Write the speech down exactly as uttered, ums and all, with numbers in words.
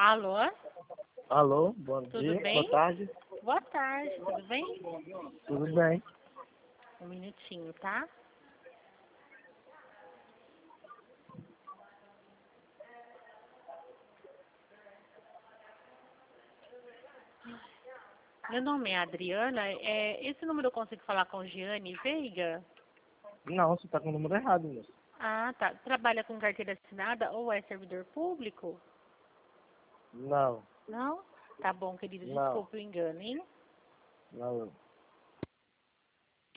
Alô? Alô, bom Tudo dia, bem? boa tarde. Boa tarde, tudo bem? Tudo bem? Um minutinho, tá? Meu nome é Adriana. É, esse número eu consigo falar com Giane Veiga? Não, você tá com o número errado, moço. Ah, tá. Trabalha com carteira assinada ou é servidor público? Não, Não? Tá bom, querido. não, Desculpe o engano, hein? não.